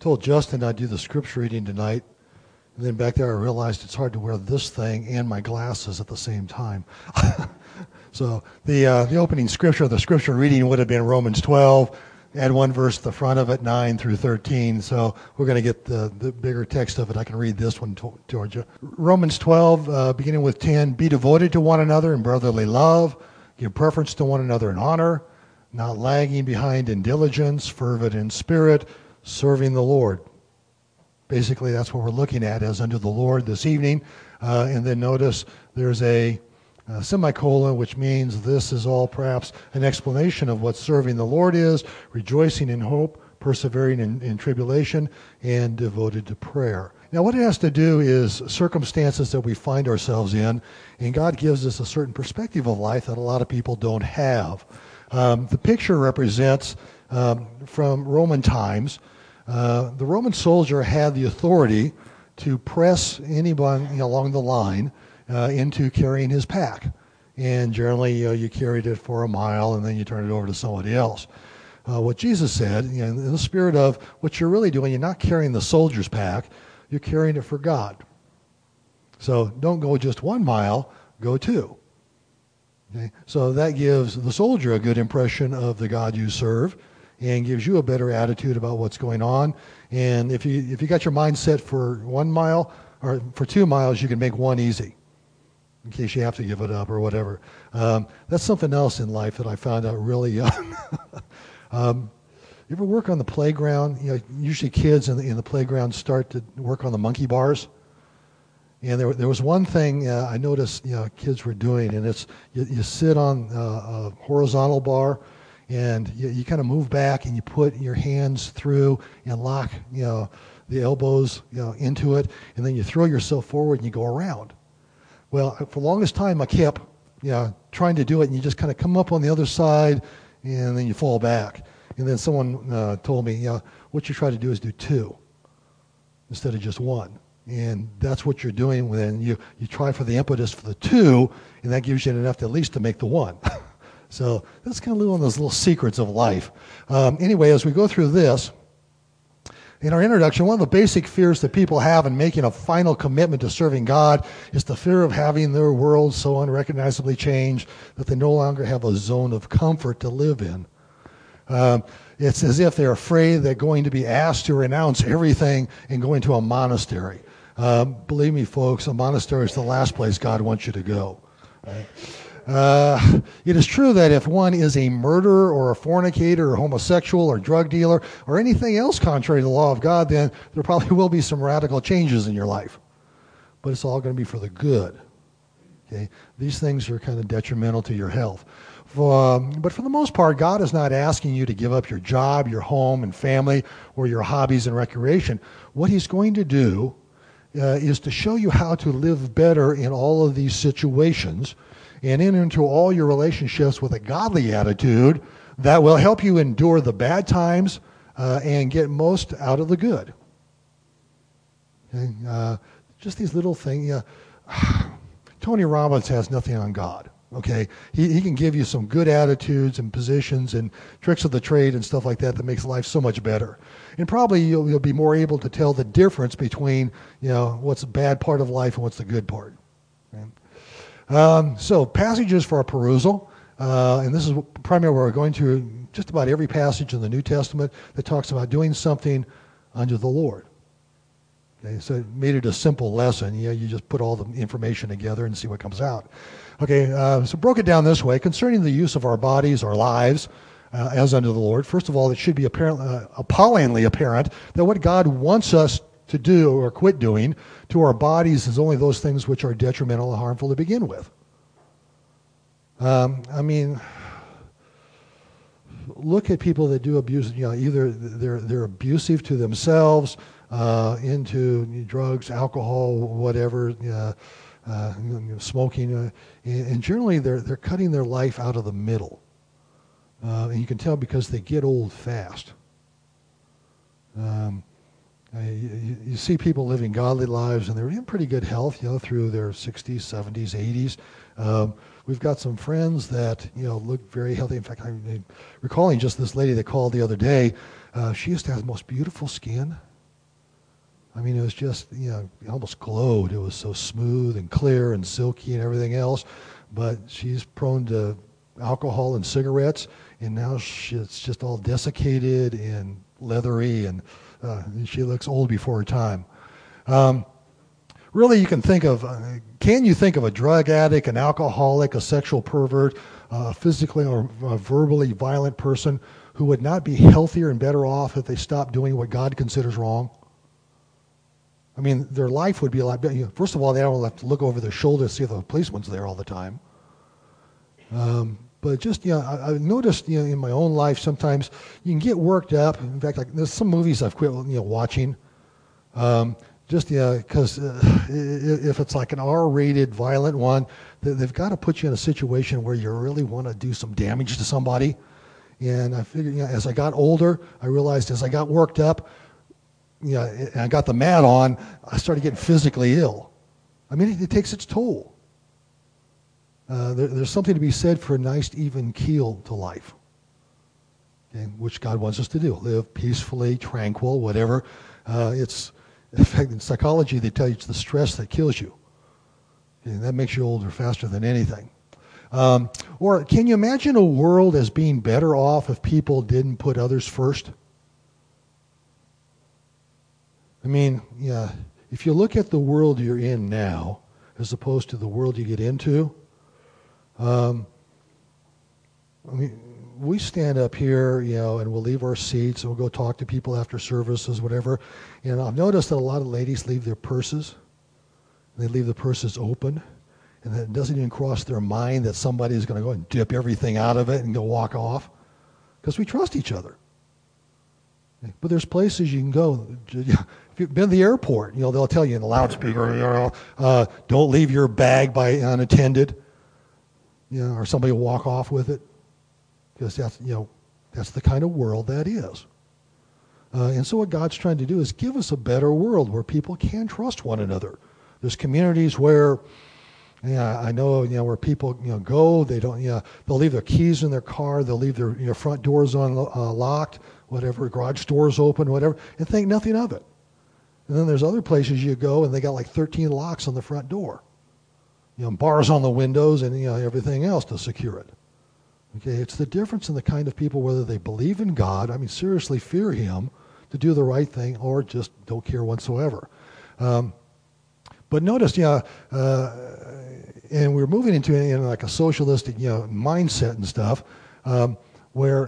told Justin I'd do the scripture reading tonight, and then back there I realized it's hard to wear this thing and my glasses at the same time. So the opening scripture, the scripture reading would have been Romans 12. Add one verse at the front of it, 9 through 13. So we're going to get the bigger text of it. I can read this one, Georgia. Romans 12, beginning with 10. Be devoted to one another in brotherly love. Give preference to one another in honor. Not lagging behind in diligence. Fervent in spirit. Serving the Lord. Basically, that's what we're looking at as unto the Lord this evening. And then notice there's a semicolon, which means this is all perhaps an explanation of what serving the Lord is, rejoicing in hope, persevering in tribulation, and devoted to prayer. Now, what it has to do is circumstances that we find ourselves in, and God gives us a certain perspective of life that a lot of people don't have. The picture represents, from Roman times, the Roman soldier had the authority to press anyone along the line into carrying his pack. And generally, you carried it for a mile and then you turned it over to somebody else. What Jesus said, in the spirit of what you're really doing, you're not carrying the soldier's pack, you're carrying it for God. So don't go just 1 mile, go 2. Okay? So that gives the soldier a good impression of the God you serve and gives you a better attitude about what's going on. And if you got your mind set for 1 mile or for 2 miles, you can make 1 easy, in case you have to give it up or whatever. That's something else in life that I found out really young. You ever work on the playground? Usually kids in the playground start to work on the monkey bars. And there was one thing I noticed kids were doing, and it's you sit on a horizontal bar, and you kind of move back, and you put your hands through and lock the elbows into it, and then you throw yourself forward and you go around. Well, for the longest time, I kept trying to do it, and you just kind of come up on the other side, and then you fall back. And then someone told me, what you try to do is do 2 instead of just 1. And that's what you're doing when you try for the impetus for the 2, and that gives you enough to at least to make the 1. So that's kind of one of those little secrets of life. Anyway, as we go through this, in our introduction, one of the basic fears that people have in making a final commitment to serving God is the fear of having their world so unrecognizably changed that they no longer have a zone of comfort to live in. It's as if they're afraid they're going to be asked to renounce everything and go into a monastery. Believe me, folks, a monastery is the last place God wants you to go. Right? It is true that if one is a murderer or a fornicator or homosexual or drug dealer or anything else contrary to the law of God, then there probably will be some radical changes in your life. But it's all going to be for the good. Okay? These things are kind of detrimental to your health. But for the most part, God is not asking you to give up your job, your home and family, or your hobbies and recreation. What he's going to do is to show you how to live better in all of these situations and into all your relationships with a godly attitude that will help you endure the bad times and get most out of the good. Okay? Just these little things. Tony Robbins has nothing on God. Okay, he can give you some good attitudes and positions and tricks of the trade and stuff like that that makes life so much better. And probably you'll be more able to tell the difference between what's the bad part of life and what's the good part. Okay? So passages for our perusal, and this is primarily where we're going to just about every passage in the New Testament that talks about doing something unto the Lord. Okay, so it made it a simple lesson. You just put all the information together and see what comes out. Okay, so broke it down this way. Concerning the use of our bodies, our lives, as unto the Lord, first of all, it should be appallingly apparent that what God wants us to do or quit doing to our bodies is only those things which are detrimental and harmful to begin with. Look at people that do abuse. Either they're abusive to themselves, into drugs, alcohol, whatever, smoking, and generally they're cutting their life out of the middle, and you can tell because they get old fast. You see people living godly lives, and they're in pretty good health, through their 60s, 70s, 80s. We've got some friends that look very healthy. In fact, I'm recalling just this lady that called the other day. She used to have the most beautiful skin. I mean, it was just, it almost glowed. It was so smooth and clear and silky and everything else. But she's prone to alcohol and cigarettes, and now it's just all desiccated and leathery, and she looks old before her time. Really, can you think of a drug addict, an alcoholic, a sexual pervert, a physically or verbally violent person who would not be healthier and better off if they stopped doing what God considers wrong? I mean, their life would be a lot better. First of all, they don't have to look over their shoulder to see if the policeman's there all the time. But just, I've noticed, in my own life sometimes you can get worked up. In fact, like there's some movies I've quit, watching. Because if it's like an R-rated violent one, they've got to put you in a situation where you really want to do some damage to somebody. And I figured, as I got older, I realized as I got worked up, and I got the mat on, I started getting physically ill. I mean, it takes its toll. There's something to be said for a nice, even keel to life, okay, which God wants us to do. Live peacefully, tranquil, whatever. In fact, in psychology, they tell you it's the stress that kills you. And that makes you older faster than anything. Or can you imagine a world as being better off if people didn't put others first? I mean, if you look at the world you're in now, as opposed to the world you get into, we stand up here, and we'll leave our seats and we'll go talk to people after services, whatever. And I've noticed that a lot of ladies leave their purses. They leave the purses open, and it doesn't even cross their mind that somebody's going to go and dip everything out of it and go walk off, because we trust each other. But there's places you can go. If you've been to the airport, they'll tell you in the loudspeaker, don't leave your bag unattended, or somebody will walk off with it, because that's the kind of world that is. And so what God's trying to do is give us a better world where people can trust one another. There's communities where, I know, where people, go, they don't, they'll leave their keys in their car, they'll leave their front doors locked, whatever, garage doors open, whatever, and think nothing of it. And then there's other places you go and they got like 13 locks on the front door, bars on the windows and everything else to secure it. Okay, it's the difference in the kind of people, whether they believe in God, seriously fear Him, to do the right thing, or just don't care whatsoever. But notice, and we're moving into like a socialistic, mindset and stuff, where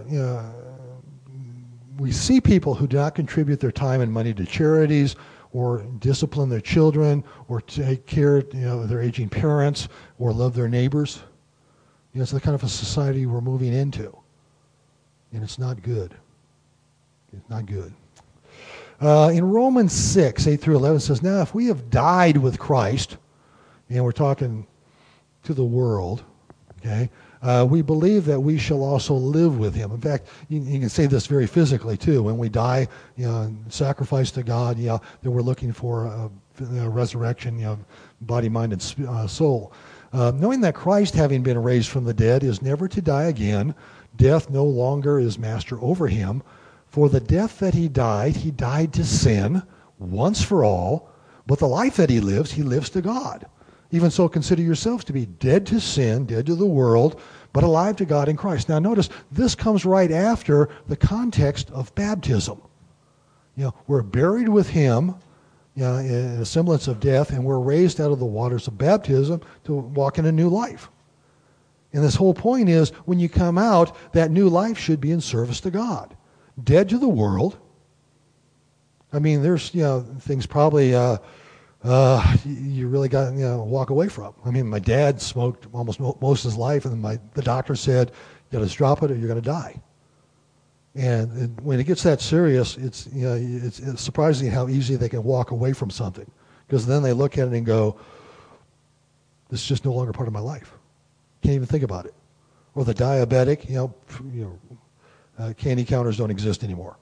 we see people who do not contribute their time and money to charities, or discipline their children, or take care of their aging parents, or love their neighbors. It's the kind of a society we're moving into, and it's not good. It's not good. In Romans 6, 8 through 11, it says, now if we have died with Christ, and we're talking to the world, okay, we believe that we shall also live with Him. In fact, you can say this very physically too. When we die, sacrifice to God, that we're looking for a resurrection, body, mind, and soul. Knowing that Christ, having been raised from the dead, is never to die again, death no longer is master over Him. For the death that He died to sin once for all, but the life that He lives to God. Even so, consider yourselves to be dead to sin, dead to the world, but alive to God in Christ. Now notice, this comes right after the context of baptism. We're buried with Him, in a semblance of death, and we're raised out of the waters of baptism to walk in a new life. And this whole point is, when you come out, that new life should be in service to God. Dead to the world. There's, things probably you really got to walk away from. My dad smoked almost most of his life, and the doctor said, you got to drop it or you're going to die. And when it gets that serious, it's surprising how easy they can walk away from something, because then they look at it and go, this is just no longer part of my life. Can't even think about it. Or the diabetic, candy counters don't exist anymore.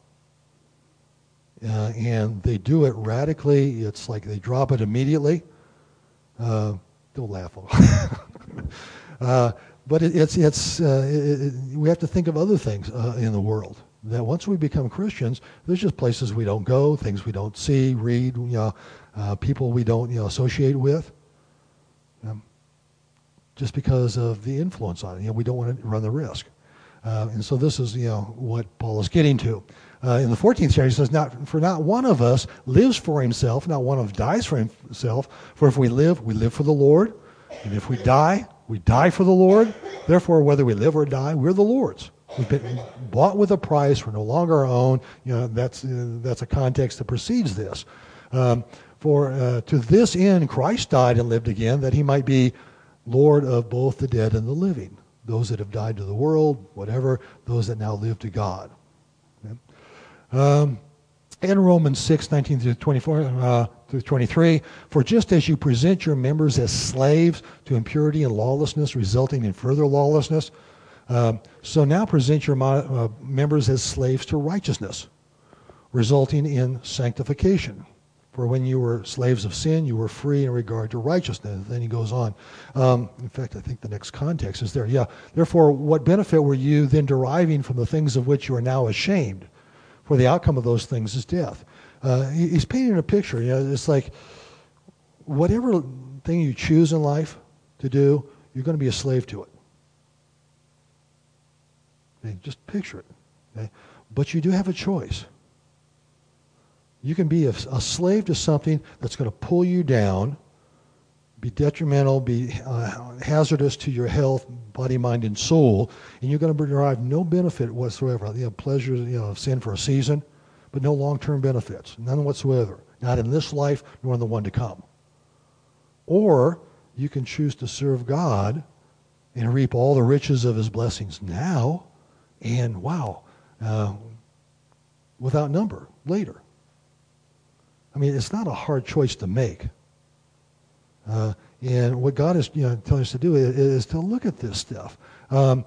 And they do it radically. It's like they drop it immediately. Don't laugh. But we have to think of other things in the world. that once we become Christians, there's just places we don't go, things we don't see, read, people we don't associate with, just because of the influence on it. We don't want to run the risk. And so this is what Paul is getting to. In the 14th chapter, he says, not one of us lives for himself, not one of us dies for himself. For if we live for the Lord. And if we die for the Lord. Therefore, whether we live or die, we're the Lord's. We've been bought with a price. We're no longer our own. That's a context that precedes this. For to this end Christ died and lived again, that he might be Lord of both the dead and the living. Those that have died to the world, whatever, those that now live to God. Okay? In Romans 6, 19 through 24, through 23, for just as you present your members as slaves to impurity and lawlessness, resulting in further lawlessness, so now present your members as slaves to righteousness, resulting in sanctification. For when you were slaves of sin, you were free in regard to righteousness. Then he goes on. In fact, I think the next context is there. Yeah. Therefore, what benefit were you then deriving from the things of which you are now ashamed? For the outcome of those things is death. He's painting a picture. It's like whatever thing you choose in life to do, you're going to be a slave to it. Okay? Just picture it. Okay? But you do have a choice. You can be a slave to something that's going to pull you down, be detrimental, be hazardous to your health, body, mind, and soul, and you're going to derive no benefit whatsoever. Pleasures of sin for a season, but no long-term benefits, none whatsoever. Not in this life, nor in the one to come. Or you can choose to serve God and reap all the riches of his blessings now, and without number later. I mean, it's not a hard choice to make. And what God is telling us to do is to look at this stuff and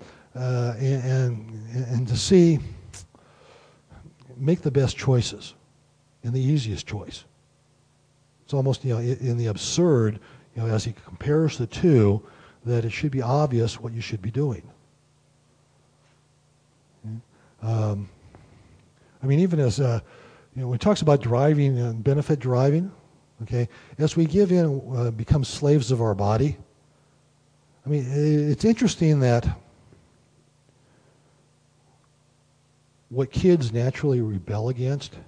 to see, make the best choices and the easiest choice. It's almost in the absurd, as he compares the two, that it should be obvious what you should be doing. Even as when it talks about driving and benefit driving, okay, as we give in, become slaves of our body. It's interesting that what kids naturally rebel against,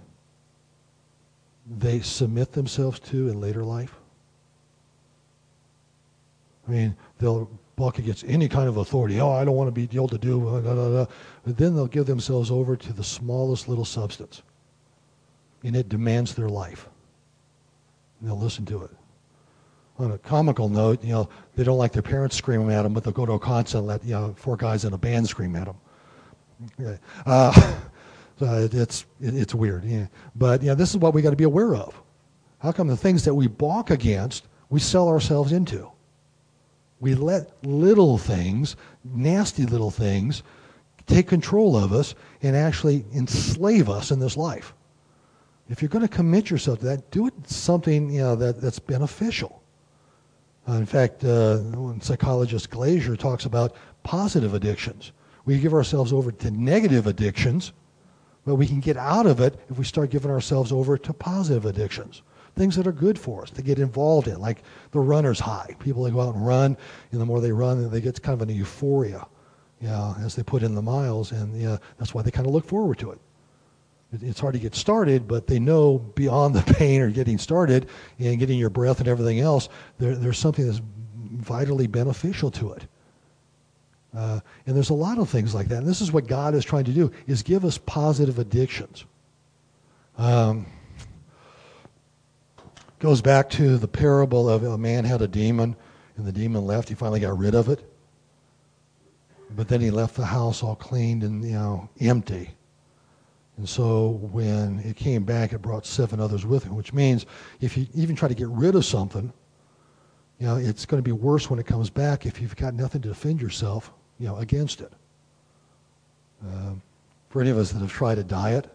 they submit themselves to in later life. They'll buck against any kind of authority. I don't want to be able to do, but then they'll give themselves over to the smallest little substance. And it demands their life. And they'll listen to it. On a comical note, they don't like their parents screaming at them, but they'll go to a concert and let four guys in a band scream at them. Okay. So it's weird. Yeah. But this is what we got to be aware of. How come the things that we balk against, we sell ourselves into? We let little things, nasty little things, take control of us and actually enslave us in this life. If you're going to commit yourself to that, do it something that's beneficial. In fact, psychologist Glaser talks about positive addictions. We give ourselves over to negative addictions, but we can get out of it if we start giving ourselves over to positive addictions. Things that are good for us to get involved in, like the runner's high. People that go out and run, and the more they run, they get kind of an euphoria, as they put in the miles, and that's why they kind of look forward to it. It's hard to get started, but they know beyond the pain or getting started and getting your breath and everything else, there's something that's vitally beneficial to it. And there's a lot of things like that. And this is what God is trying to do, is give us positive addictions. Goes back to the parable of a man had a demon, and the demon left. He finally got rid of it. But then he left the house all cleaned and empty. And so when it came back, it brought 7 others with it, which means if you even try to get rid of something, it's going to be worse when it comes back if you've got nothing to defend yourself, against it. For any of us that have tried a diet,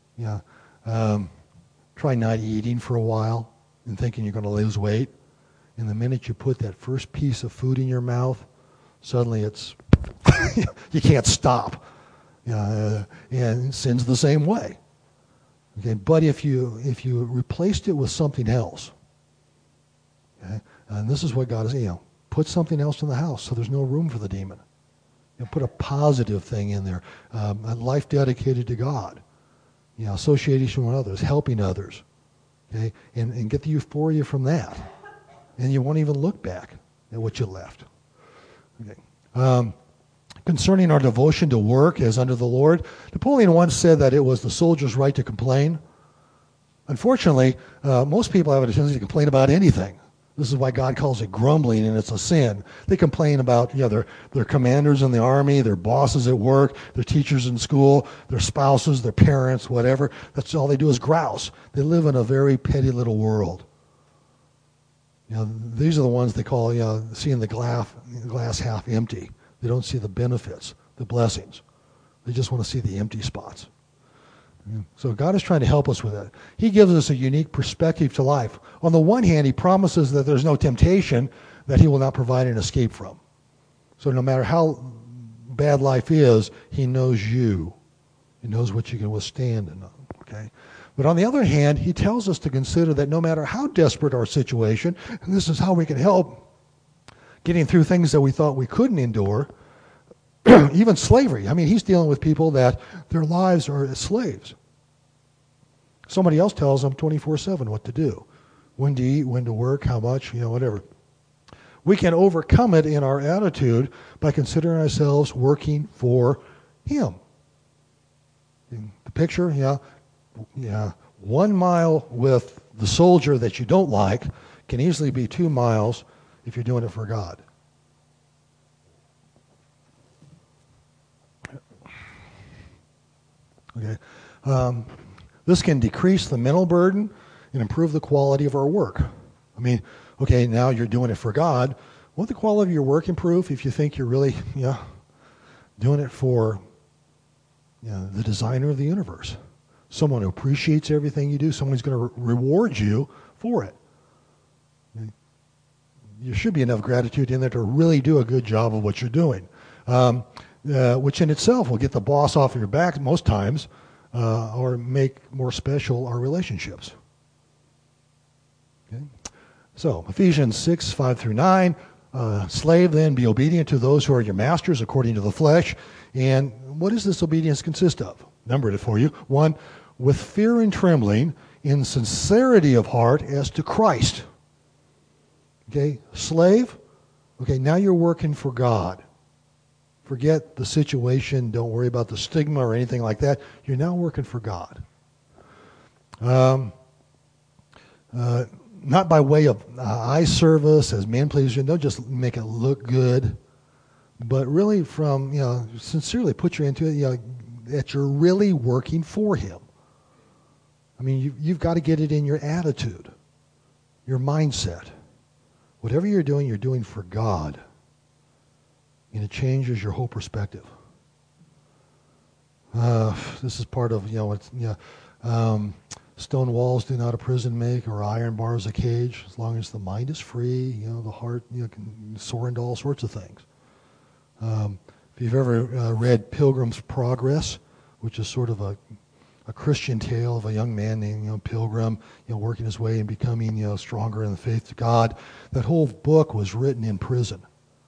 try not eating for a while and thinking you're going to lose weight. And the minute you put that first piece of food in your mouth, suddenly it's, you can't stop. and sin's the same way. Okay, but if you replaced it with something else, okay, and this is what God is, put something else in the house so there's no room for the demon. Put a positive thing in there, a life dedicated to God, association with others, helping others, okay, and get the euphoria from that, and you won't even look back at what you left. Okay. Concerning our devotion to work as under the Lord, Napoleon once said that it was the soldier's right to complain. Unfortunately, most people have a tendency to complain about anything. This is why God calls it grumbling, and it's a sin. They complain about their commanders in the army, their bosses at work, their teachers in school, their spouses, their parents, whatever. That's all they do is grouse. They live in a very petty little world. These are the ones they call seeing the glass half empty. They don't see the benefits, the blessings. They just want to see the empty spots. So God is trying to help us with that. He gives us a unique perspective to life. On the one hand, he promises that there's no temptation that he will not provide an escape from. So no matter how bad life is, he knows you. He knows what you can withstand. Okay? But on the other hand, he tells us to consider that no matter how desperate our situation, and this is how we can help getting through things that we thought we couldn't endure, even slavery. I mean, he's dealing with people that their lives are as slaves. Somebody else tells them 24/7 what to do, when to eat, when to work, how much, whatever. We can overcome it in our attitude by considering ourselves working for him. The picture, 1 mile with the soldier that you don't like can easily be 2 miles if you're doing it for God. Okay. This can decrease the mental burden and improve the quality of our work. I mean, okay, now you're doing it for God. Won't the quality of your work improve if you think you're really doing it for the designer of the universe? Someone who appreciates everything you do, someone who's going to reward you for it. There should be enough gratitude in there to really do a good job of what you're doing, which in itself will get the boss off of your back most times, or make more special our relationships. Okay? So Ephesians 6:5-9, slave then be obedient to those who are your masters according to the flesh. And what does this obedience consist of? Numbered it for you. 1, with fear and trembling, in sincerity of heart as to Christ. Okay, slave, okay, now you're working for God. Forget the situation. Don't worry about the stigma or anything like that. You're now working for God. Not by way of eye service as man pleaser. Don't just make it look good, but really from sincerely put your into it. That you're really working for Him. I mean, you've got to get it in your attitude, your mindset. Whatever you're doing for God. And it changes your whole perspective. This is part of, stone walls do not a prison make, or iron bars a cage. As long as the mind is free, the heart can soar into all sorts of things. If you've ever read Pilgrim's Progress, which is sort of a Christian tale of a young man named Pilgrim, working his way and becoming stronger in the faith to God, that whole book was written in prison.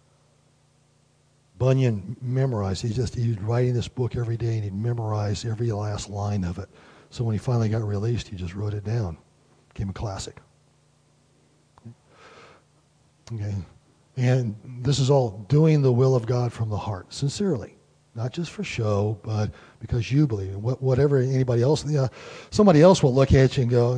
Bunyan memorized. He was writing this book every day, and he'd memorize every last line of it. So when he finally got released, he just wrote it down. Became a classic. Okay, and this is all doing the will of God from the heart, sincerely, not just for show, but because you believe in whatever anybody else. Somebody else will look at you and go,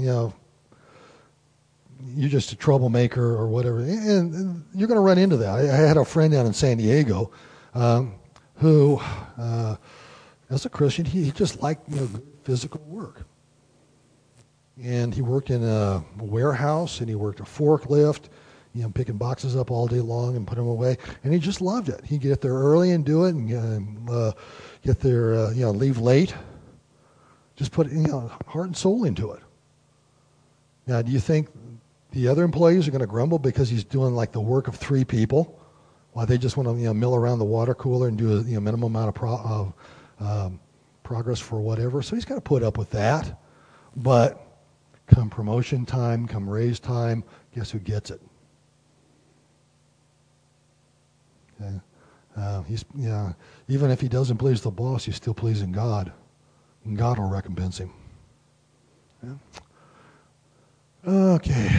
you're just a troublemaker or whatever, and you're going to run into that. I had a friend down in San Diego who, as a Christian, he just liked physical work, and he worked in a warehouse, and he worked a forklift, picking boxes up all day long and put them away, and he just loved it. He'd get there early and do it, and get there, leave late. Just put heart and soul into it. Now, do you think the other employees are going to grumble because he's doing like the work of 3 people, while they just want to mill around the water cooler and do a minimum amount progress for whatever. So he's got to put up with that. But come promotion time, come raise time, guess who gets it? Okay. Even if he doesn't please the boss, he's still pleasing God, and God will recompense him. Yeah. Okay.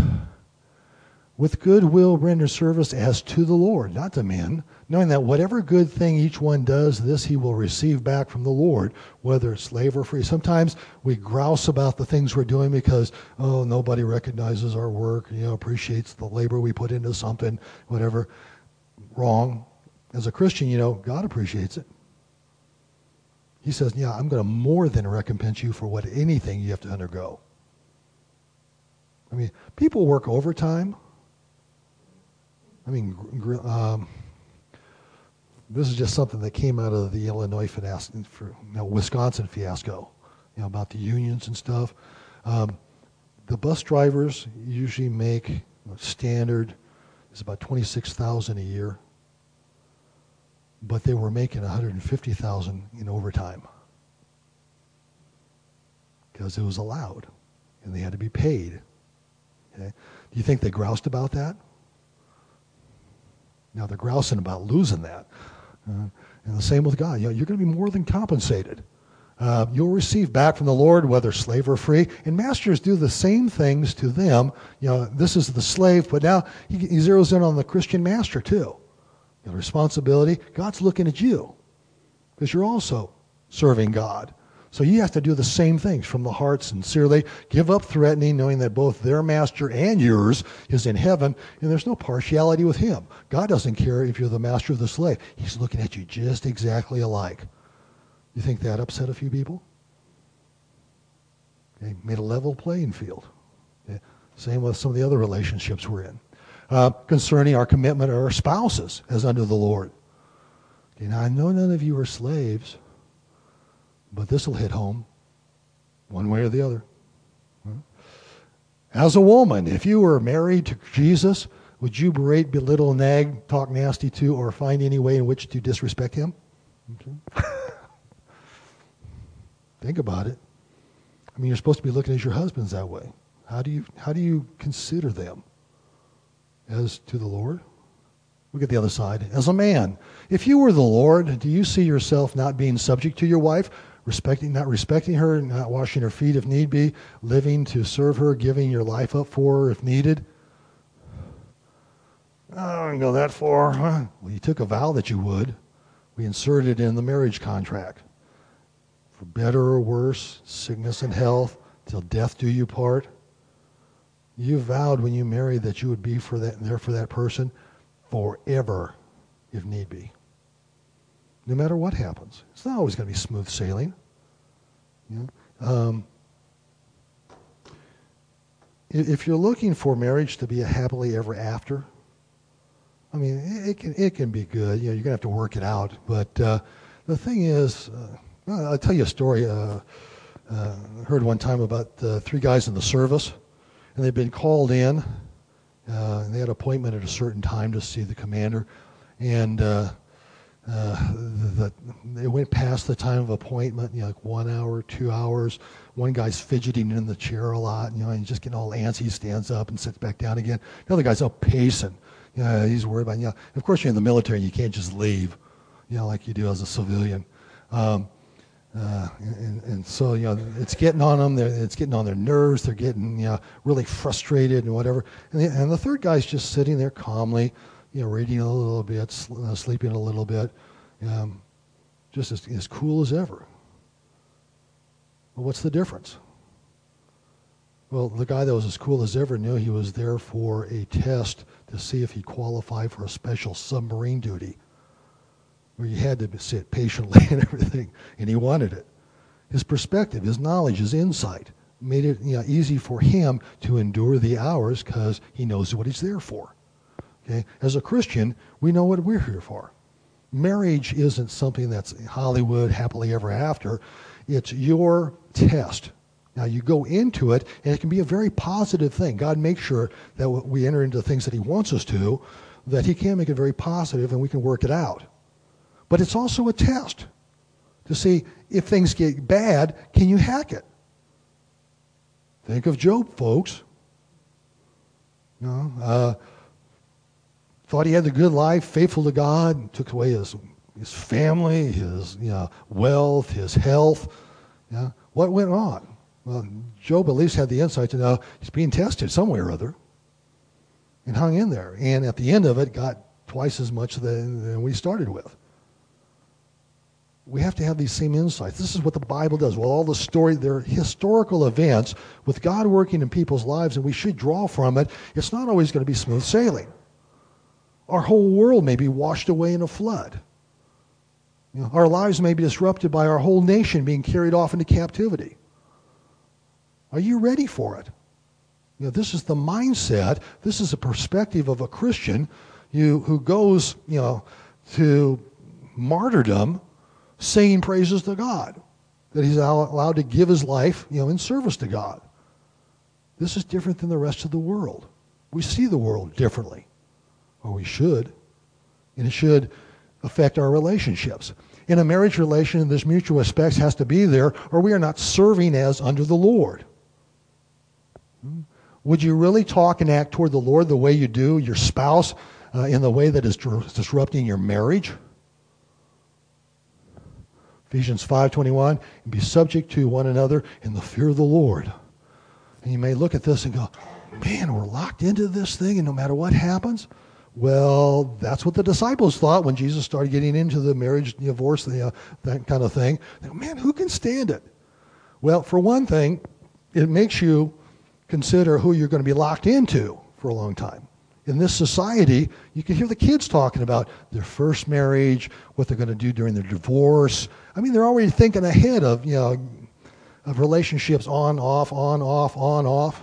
With good will render service as to the Lord, not to men, knowing that whatever good thing each one does, this he will receive back from the Lord, whether it's slave or free. Sometimes we grouse about the things we're doing because, nobody recognizes our work, appreciates the labor we put into something, whatever. Wrong. As a Christian, God appreciates it. He says, I'm going to more than recompense you for anything you have to undergo. I mean, people work overtime. This is just something that came out of the Illinois fiasco, Wisconsin fiasco, about the unions and stuff. The bus drivers usually make standard is about $26,000 a year, but they were making $150,000 in overtime because it was allowed, and they had to be paid. Okay? Do you think they groused about that? Now they're grousing about losing that. And the same with God. You're going to be more than compensated. You'll receive back from the Lord, whether slave or free. And masters do the same things to them. This is the slave, but now he zeroes in on the Christian master too. Responsibility. God's looking at you because you're also serving God. So you have to do the same things from the heart sincerely. Give up threatening, knowing that both their master and yours is in heaven, and there's no partiality with him. God doesn't care if you're the master or the slave. He's looking at you just exactly alike. You think that upset a few people? Okay, made a level playing field. Okay. Same with some of the other relationships we're in. Concerning our commitment to our spouses as unto the Lord. Okay, now, I know none of you are slaves, but this will hit home one way or the other. As a woman, if you were married to Jesus, would you berate, belittle, nag, talk nasty to, or find any way in which to disrespect him? Okay. Think about it. I mean, you're supposed to be looking at your husbands that way. How do you consider them as to the Lord? Look at the other side. As a man, if you were the Lord, do you see yourself not being subject to your wife, not respecting her, not washing her feet if need be, living to serve her, giving your life up for her if needed? I don't go that far. Huh? Well, you took a vow that you would. We inserted it in the marriage contract. For better or worse, sickness and health, till death do you part. You vowed when you married that you would be there for that person forever, if need be. No matter what happens. It's not always going to be smooth sailing. If you're looking for marriage to be a happily ever after, I mean, it can be good. You're going to have to work it out. But the thing is, I'll tell you a story. I heard one time about 3 guys in the service, and they'd been called in, and they had an appointment at a certain time to see the commander, and they went past the time of appointment, like 1 hour, 2 hours. One guy's fidgeting in the chair a lot, and he's just getting all antsy. He stands up and sits back down again. The other guy's up pacing. He's worried about, of course you're in the military and you can't just leave, like you do as a civilian. And so, it's getting on them. It's getting on their nerves. They're getting, really frustrated and whatever. And the third guy's just sitting there calmly, reading a little bit, sleeping a little bit, just as cool as ever. Well, what's the difference? Well, the guy that was as cool as ever knew he was there for a test to see if he qualified for a special submarine duty, where you had to sit patiently and everything, and he wanted it. His perspective, his knowledge, his insight made it easy for him to endure the hours because he knows what he's there for. Okay? As a Christian, we know what we're here for. Marriage isn't something that's Hollywood, happily ever after. It's your test. Now, you go into it, and it can be a very positive thing. God makes sure that we enter into the things that he wants us to, that he can make it very positive, and we can work it out. But it's also a test to see if things get bad, can you hack it? Think of Job, folks. Thought he had the good life, faithful to God, took away his family, his wealth, his health. Yeah. What went on? Well, Job at least had the insight to know he's being tested some way or other, and hung in there. And at the end of it, got twice as much than we started with. We have to have these same insights. This is what the Bible does. Well, all the story, they're historical events with God working in people's lives, and we should draw from it. It's not always going to be smooth sailing. Our whole world may be washed away in a flood. Our lives may be disrupted by our whole nation being carried off into captivity. Are you ready for it? This is the mindset. This is a perspective of a Christian who goes, to martyrdom, singing praises to God, that he's allowed to give his life, in service to God. This is different than the rest of the world. We see the world differently, or we should, and it should affect our relationships. In a marriage relation, this mutual respect has to be there, or we are not serving as under the Lord. Would you really talk and act toward the Lord the way you do your spouse in the way that is disrupting your marriage? Ephesians 5:21, and be subject to one another in the fear of the Lord. And you may look at this and go, man, we're locked into this thing, and no matter what happens. Well, that's what the disciples thought when Jesus started getting into the marriage, divorce, that kind of thing. They go, man, who can stand it? Well, for one thing, it makes you consider who you're going to be locked into for a long time. In this society, you can hear the kids talking about their first marriage, what they're going to do during their divorce. I mean, they're already thinking ahead of, of relationships on, off, on, off, on, off.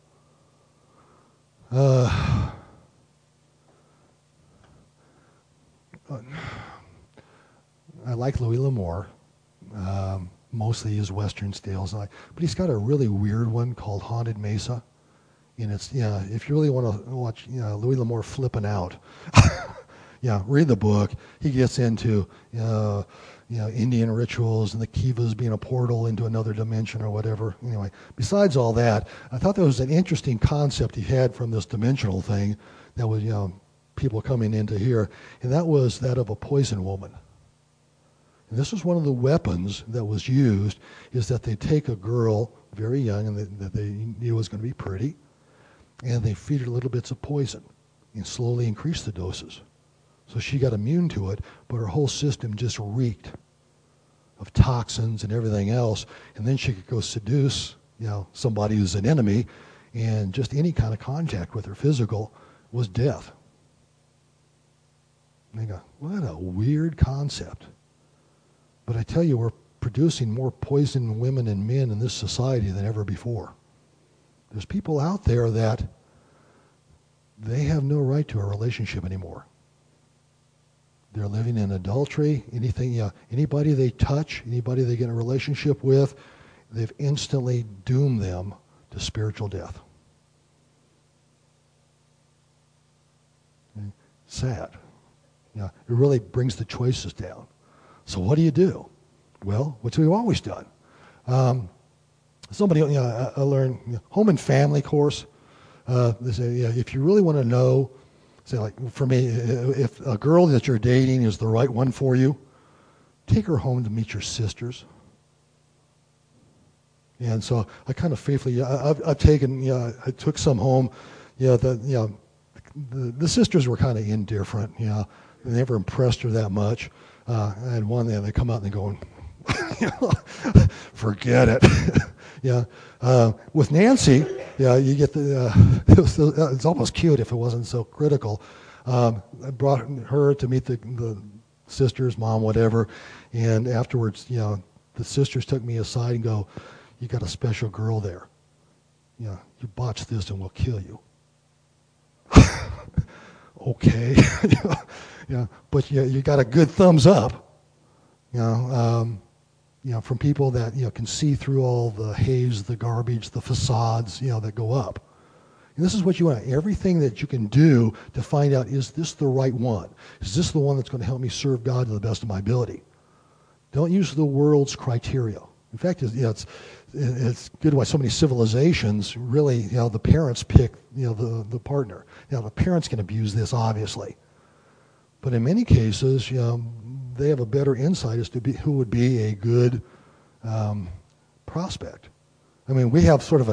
I like Louis L'Amour, mostly his Western styles, but he's got a really weird one called Haunted Mesa. And it's, if you really want to watch, Louis L'Amour flipping out, read the book. He gets into, Indian rituals and the kivas being a portal into another dimension or whatever. Anyway, besides all that, I thought there was an interesting concept he had from this dimensional thing that was, people coming into here, and that was that of a poison woman. And this was one of the weapons that was used, is that they take a girl very young and that they knew was going to be pretty, and they feed her little bits of poison and slowly increase the doses. So she got immune to it, but her whole system just reeked of toxins and everything else, and then she could go seduce, somebody who's an enemy, and just any kind of contact with her physical was death. And they go, what a weird concept. But I tell you, we're producing more poisoned women and men in this society than ever before. There's people out there that they have no right to a relationship anymore. They're living in adultery. Anybody they touch, anybody they get in a relationship with, they've instantly doomed them to spiritual death. Sad. It really brings the choices down. So what do you do? Well, what we've always done. Somebody, I learned home and family course. They say, if you really want to know, say like for me, if a girl that you're dating is the right one for you, take her home to meet your sisters. And so I kind of faithfully, I've taken, I took some home. The sisters were kind of indifferent. They never impressed her that much. I had one there, they come out and they go, forget it. With Nancy, you get it's almost cute if it wasn't so critical. I brought her to meet the sisters, mom, whatever, and afterwards, the sisters took me aside and go, you got a special girl there. You botched this and we'll kill you. Okay. But you got a good thumbs up. From people that can see through all the haze, the garbage, the facades, that go up. And this is what you want. Everything that you can do to find out, is this the right one? Is this the one that's going to help me serve God to the best of my ability? Don't use the world's criteria. In fact, it's good why so many civilizations really, the parents pick, the partner. The parents can abuse this, obviously. But in many cases, they have a better insight as to who would be a good prospect. I mean, we have sort of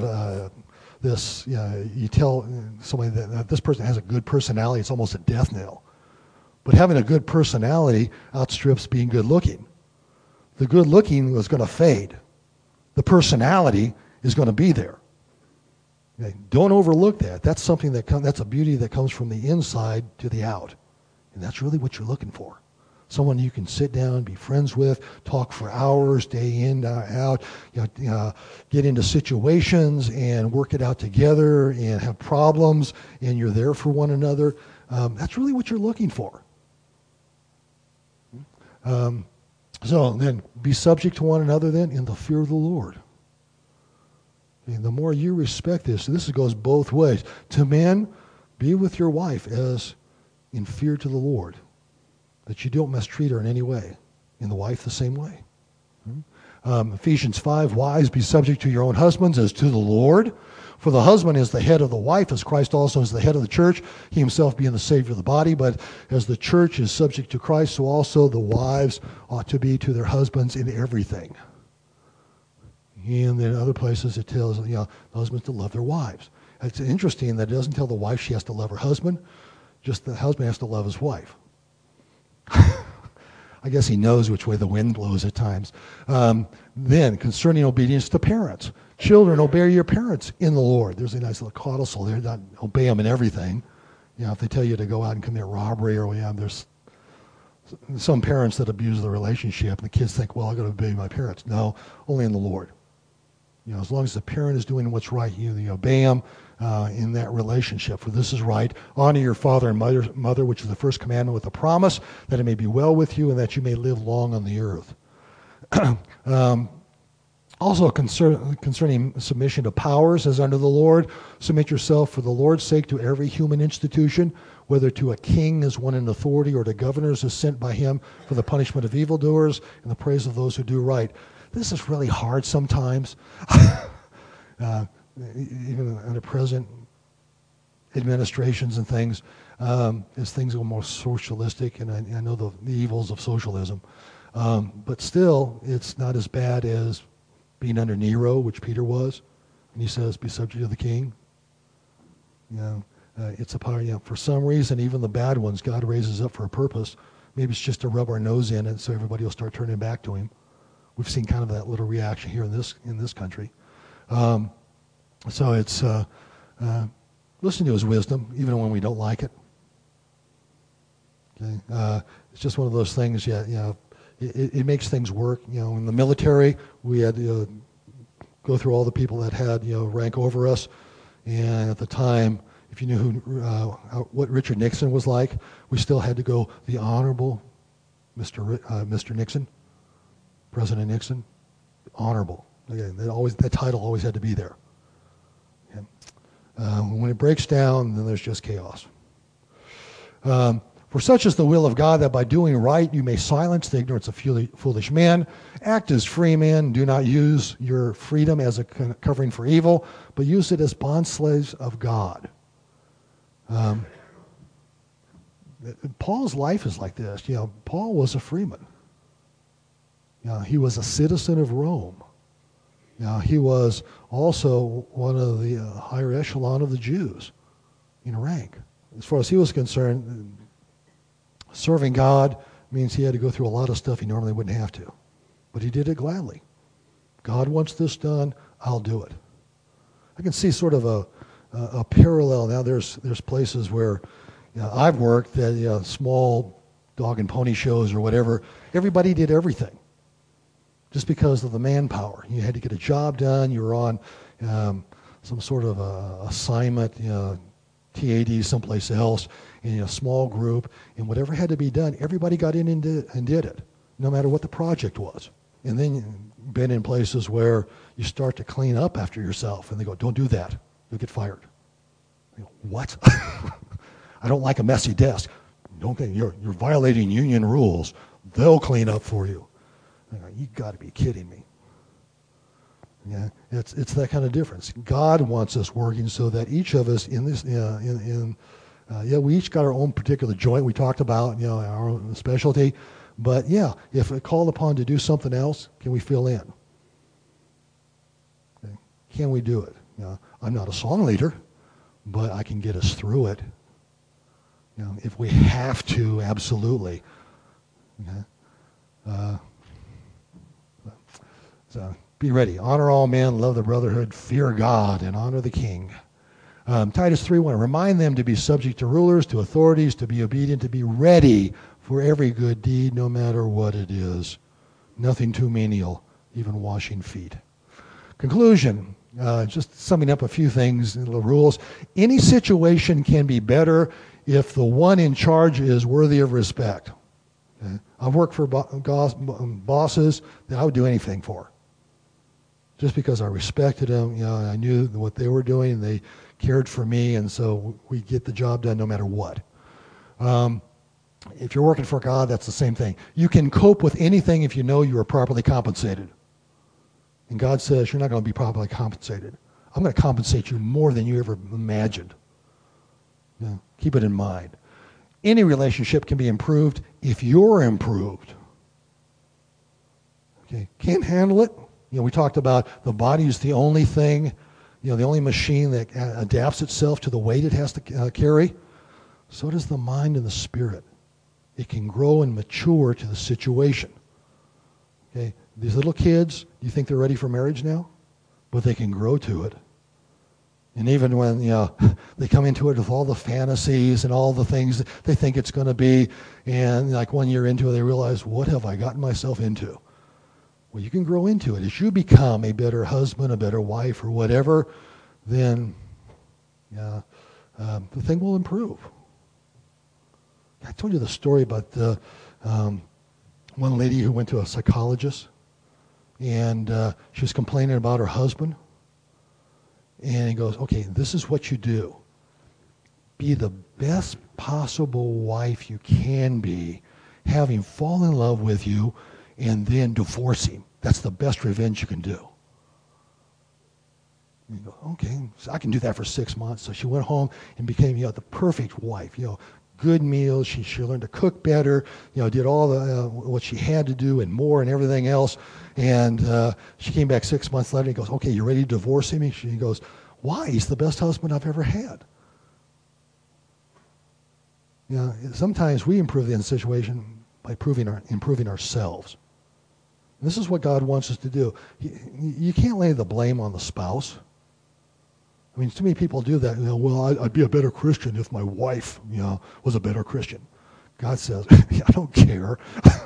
you tell somebody that this person has a good personality, it's almost a death knell. But having a good personality outstrips being good looking. The good looking is going to fade. The personality is going to be there. Okay? Don't overlook that. That's something that's a beauty that comes from the inside to the out. And that's really what you're looking for. Someone you can sit down, be friends with, talk for hours, day in, out, get into situations and work it out together and have problems, and you're there for one another. That's really what you're looking for. So then be subject to one another then in the fear of the Lord. And the more you respect this goes both ways. To men, be with your wife as in fear to the Lord, that you don't mistreat her in any way. And the wife the same way. Ephesians 5, wives, be subject to your own husbands as to the Lord. For the husband is the head of the wife, as Christ also is the head of the church, he himself being the Savior of the body. But as the church is subject to Christ, so also the wives ought to be to their husbands in everything. And in other places it tells the husbands to love their wives. It's interesting that it doesn't tell the wife she has to love her husband, just the husband has to love his wife. I guess he knows which way the wind blows at times. Then, concerning obedience to parents. Children, obey your parents in the Lord. There's a nice little codicil there. Not obey them in everything. If they tell you to go out and commit robbery, or there's some parents that abuse the relationship, and the kids think, well, I've got to obey my parents. No, only in the Lord. As long as the parent is doing what's right, you obey them in that relationship. For this is right. Honor your father and mother, which is the first commandment with a promise, that it may be well with you and that you may live long on the earth. Also concerning submission to powers as under the Lord, submit yourself for the Lord's sake to every human institution, whether to a king as one in authority or to governors as sent by him for the punishment of evildoers and the praise of those who do right. This is really hard sometimes. Even under present administrations and things, as things go more socialistic, and I know the evils of socialism. But still, it's not as bad as being under Nero, which Peter was, and he says, be subject to the king. It's a power, for some reason, even the bad ones, God raises up for a purpose. Maybe it's just to rub our nose in it so everybody will start turning back to him. We've seen kind of that little reaction here in this country. So it's listen to his wisdom, even when we don't like it. Okay? It's just one of those things, it makes things work. In the military, we had to go through all the people that had rank over us, and at the time, if you knew what Richard Nixon was like, we still had to go the Honorable Mr. Nixon, President Nixon, honorable. Again, that title always had to be there. Okay. When it breaks down, then there's just chaos. For such is the will of God, that by doing right you may silence the ignorance of foolish men. Act as free men. Do not use your freedom as a covering for evil, but use it as bondslaves of God. Paul's life is like this. Paul was a freeman. He was a citizen of Rome. He was also one of the higher echelon of the Jews in rank. As far as he was concerned, serving God means he had to go through a lot of stuff he normally wouldn't have to. But he did it gladly. God wants this done, I'll do it. I can see sort of a parallel. Now there's places where I've worked at small dog and pony shows or whatever. Everybody did everything. Just because of the manpower. You had to get a job done. You were on some sort of assignment, TAD someplace else, in a small group, and whatever had to be done, everybody got in and did it, no matter what the project was. And then you've been in places where you start to clean up after yourself, and they go, don't do that. You'll get fired. You go, what? I don't like a messy desk. You're violating union rules. They'll clean up for you. You got to be kidding me. Yeah, it's that kind of difference. God wants us working so that each of us in this, we each got our own particular joint we talked about, our own specialty. But yeah, if we're called upon to do something else, can we fill in? Okay. Can we do it? I'm not a song leader, but I can get us through it. If we have to, absolutely. Okay. So be ready. Honor all men, love the brotherhood, fear God, and honor the king. Titus 3:1, remind them to be subject to rulers, to authorities, to be obedient, to be ready for every good deed, no matter what it is. Nothing too menial, even washing feet. Conclusion, just summing up a few things, little rules. Any situation can be better if the one in charge is worthy of respect. Okay? I've worked for bosses that I would do anything for. Just because I respected them, I knew what they were doing, and they cared for me, and so we get the job done no matter what. If you're working for God, that's the same thing. You can cope with anything if you know you are properly compensated. And God says, you're not going to be properly compensated. I'm going to compensate you more than you ever imagined. Keep it in mind. Any relationship can be improved if you're improved. Okay, can't handle it? We talked about the body is the only thing, the only machine that adapts itself to the weight it has to carry. So does the mind and the spirit. It can grow and mature to the situation. Okay, these little kids, do you think they're ready for marriage now? But they can grow to it. And even when they come into it with all the fantasies and all the things that they think it's going to be, and like 1 year into it, they realize, what have I gotten myself into? Well, you can grow into it. As you become a better husband, a better wife, or whatever, then the thing will improve. I told you the story about one lady who went to a psychologist, and she was complaining about her husband. And he goes, okay, this is what you do. Be the best possible wife you can be, have him fall in love with you, and then divorce him. That's the best revenge you can do. And you go, okay, so I can do that for 6 months. So she went home and became, the perfect wife. Good meals. She learned to cook better. Did all the what she had to do and more and everything else. And she came back 6 months later. And he goes, okay, you ready to divorce him? She goes, why? He's the best husband I've ever had. Sometimes we improve the situation by improving ourselves. And this is what God wants us to do. You can't lay the blame on the spouse. I mean, too many people do that. Well, I'd be a better Christian if my wife, was a better Christian. God says, I don't care.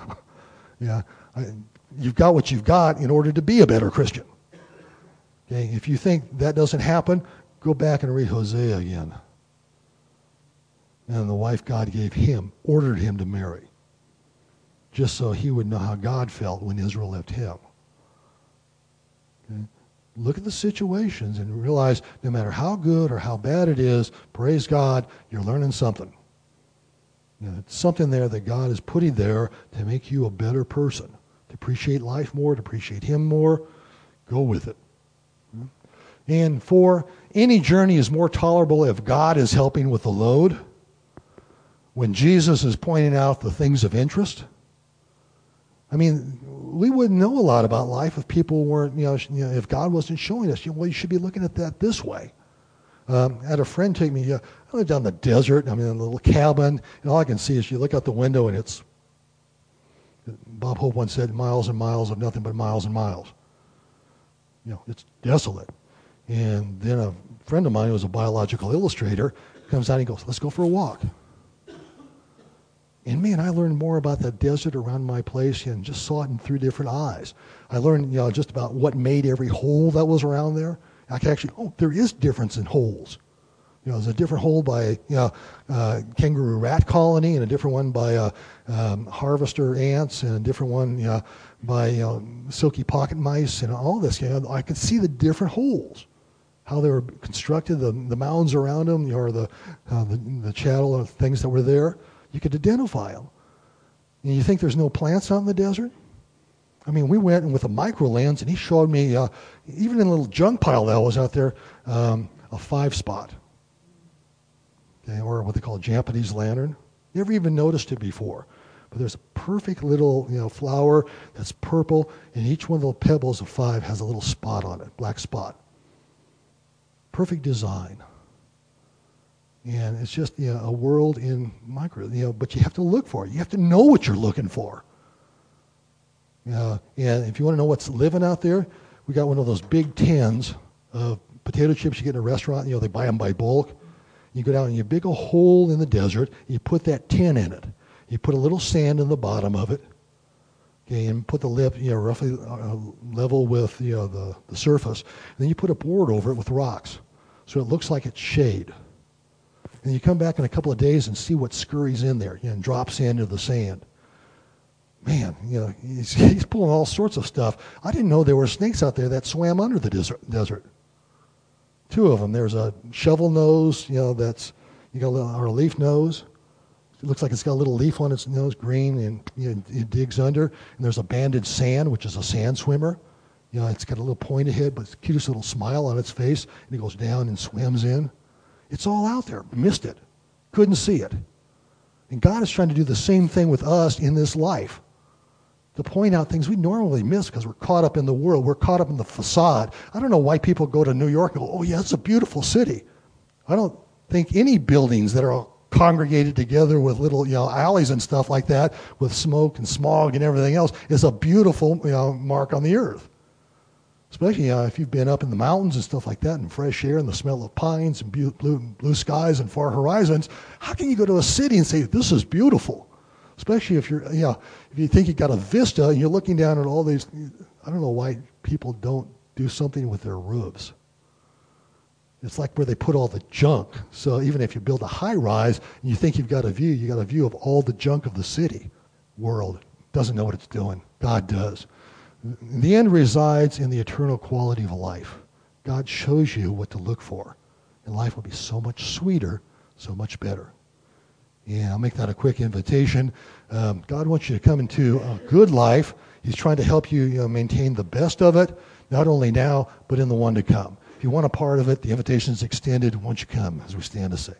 You've got what you've got in order to be a better Christian. Okay, if you think that doesn't happen, go back and read Hosea again. And the wife God gave him, ordered him to marry, just so he would know how God felt when Israel left him. Okay? Look at the situations and realize no matter how good or how bad it is, praise God, you're learning something. It's something there that God is putting there to make you a better person, to appreciate life more, to appreciate him more. Go with it. And 4, any journey is more tolerable if God is helping with the load. When Jesus is pointing out the things of interest. I mean, we wouldn't know a lot about life if people weren't, if God wasn't showing us, you should be looking at that this way. I had a friend take me, I lived down in the desert, I'm in a little cabin, and all I can see is you look out the window and it's, Bob Hope once said, miles and miles of nothing but miles and miles. It's desolate. And then a friend of mine who was a biological illustrator comes out and he goes, let's go for a walk. And man, I learned more about the desert around my place and just saw it in 3 different eyes. I learned, just about what made every hole that was around there. I could actually, there is difference in holes. There's a different hole by, kangaroo rat colony, and a different one by harvester ants, and a different one, by silky pocket mice, and all this. I could see the different holes, how they were constructed, the mounds around them, or the chattel or things that were there. You could identify them. And you think there's no plants out in the desert? I mean, we went with a micro lens, and he showed me, even in a little junk pile that was out there, a 5-spot, okay, or what they call a Japanese lantern. Never even noticed it before. But there's a perfect little, flower that's purple, and each one of the pebbles of 5 has a little spot on it, black spot. Perfect design. And it's just a world in micro, but you have to look for it. You have to know what you're looking for. And if you want to know what's living out there, we got one of those big tins of potato chips you get in a restaurant. They buy them by bulk. You go down and you dig a hole in the desert. You put that tin in it. You put a little sand in the bottom of it. Okay, and put the lip, roughly level with the surface. And then you put a board over it with rocks, so it looks like it's shade. And you come back in a couple of days and see what scurries in there and drops into the sand. Man, he's pulling all sorts of stuff. I didn't know there were snakes out there that swam under the desert. 2 of them. There's a shovel nose, that's or a leaf nose. It looks like it's got a little leaf on its nose, green, and it digs under. And there's a banded sand, which is a sand swimmer. It's got a little pointed head, but it's the cutest little smile on its face, and it goes down and swims in. It's all out there. Missed it. Couldn't see it. And God is trying to do the same thing with us in this life, to point out things we normally miss because we're caught up in the world. We're caught up in the facade. I don't know why people go to New York and go, oh, yeah, it's a beautiful city. I don't think any buildings that are all congregated together with little alleys and stuff like that with smoke and smog and everything else is a beautiful mark on the earth. Especially if you've been up in the mountains and stuff like that, and fresh air and the smell of pines and blue skies and far horizons. How can you go to a city and say, this is beautiful? Especially if you're, if you think you got a vista and you're looking down at all these. I don't know why people don't do something with their roofs. It's like where they put all the junk. So even if you build a high rise and you think you've got a view, you got a view of all the junk of the city. World doesn't know what it's doing. God does. The end resides in the eternal quality of life. God shows you what to look for, and life will be so much sweeter, so much better. Yeah, I'll make that a quick invitation. God wants you to come into a good life. He's trying to help you, maintain the best of it, not only now, but in the one to come. If you want a part of it, the invitation is extended once you come, as we stand to sing.